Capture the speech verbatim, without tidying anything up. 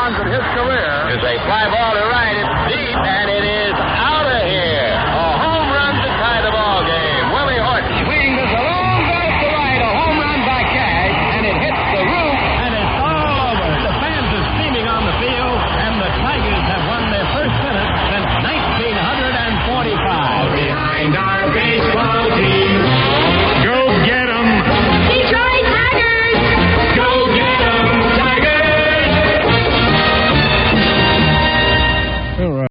runs in his career. It's a fly ball to right. It's deep, and it is out.